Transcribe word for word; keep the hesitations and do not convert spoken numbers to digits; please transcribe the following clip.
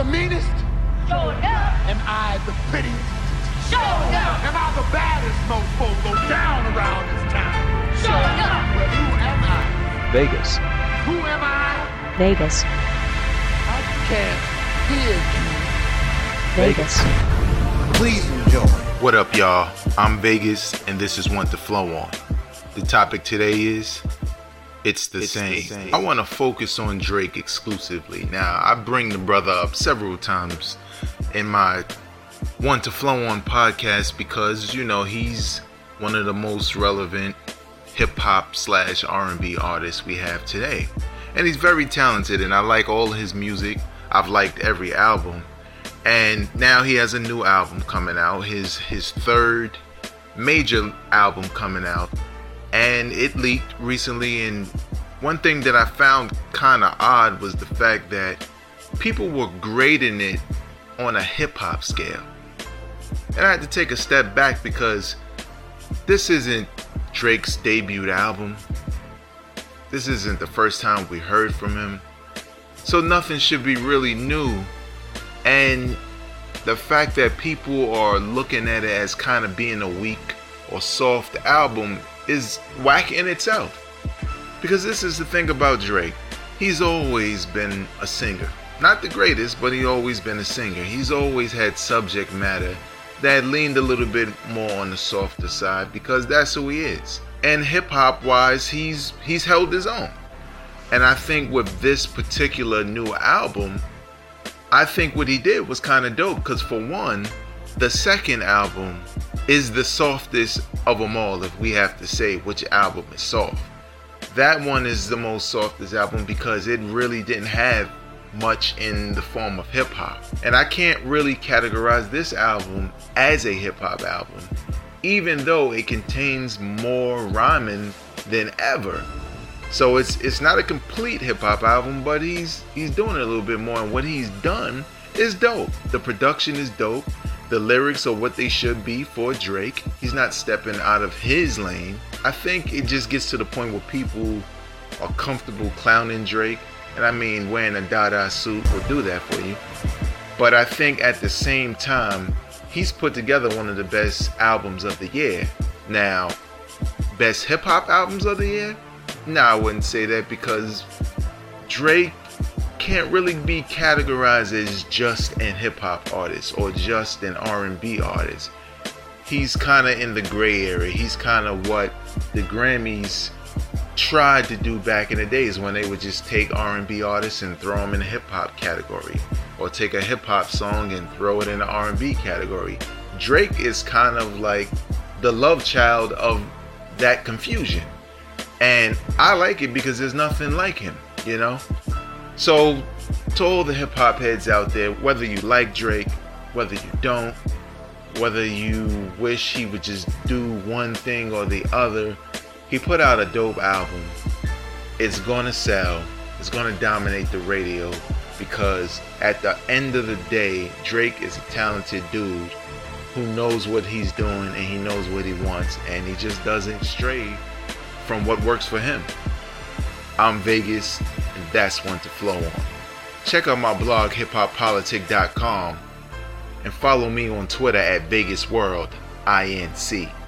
meanest? Show enough. Am I the prettiest? Show enough. Am I the baddest mofo go down around this town? Show enough. Well, who am I? Vegas. Who am I? Vegas. I can't hear you. Vegas. Please enjoy. What up, y'all? I'm Vegas, and this is One to Flow On. The topic today is It's the, it's same. the same. I want to focus on Drake exclusively. Now, I bring the brother up several times in my One to Flow On podcast because, you know, he's one of the most relevant hip-hop slash R and B artists we have today. And he's very talented, and I like all of his music. I've liked every album. And now he has a new album coming out, his his third major album coming out. And it leaked recently, and one thing that I found kind of odd was the fact that people were grading it on a hip-hop scale. And I had to take a step back because this isn't Drake's debut album. This isn't the first time we heard from him. So nothing should be really new. And the fact that people are looking at it as kind of being a weak or soft album is whack in itself. Because this is the thing about Drake. He's always been a singer. Not the greatest, but he's always been a singer. He's always had subject matter that leaned a little bit more on the softer side because that's who he is. And hip-hop wise, he's he's held his own. And I think with this particular new album, I think what he did was kind of dope because for one, the second album is the softest of them all, if we have to say which album is soft. That one is the most softest album because it really didn't have much in the form of hip-hop. And I can't really categorize this album as a hip-hop album, even though it contains more rhyming than ever. So it's it's not a complete hip-hop album, but he's he's doing it a little bit more, and what he's done is dope. The production is dope. The lyrics are what they should be for Drake. He's not stepping out of his lane. I think it just gets to the point where people are comfortable clowning Drake. And I mean, wearing a Dada suit will do that for you. But I think at the same time, he's put together one of the best albums of the year. Now, best hip-hop albums of the year? No, I wouldn't say that because Drake can't really be categorized as just an hip-hop artist or just an R and B artist. He's kind of in the gray area. He's kind of what the Grammys tried to do back in the days when they would just take R and B artists and throw them in the hip-hop category, or take a hip-hop song and throw it in the R and B category. Drake is kind of like the love child of that confusion. And I like it because there's nothing like him, you know? So, to all the hip-hop heads out there, whether you like Drake, whether you don't, whether you wish he would just do one thing or the other, he put out a dope album. It's gonna sell. It's gonna dominate the radio because at the end of the day, Drake is a talented dude who knows what he's doing and he knows what he wants, and he just doesn't stray from what works for him. I'm Vegas, and that's One to Flow On. Check out my blog, hip hop politic dot com, and follow me on Twitter at Vegas World, I N C.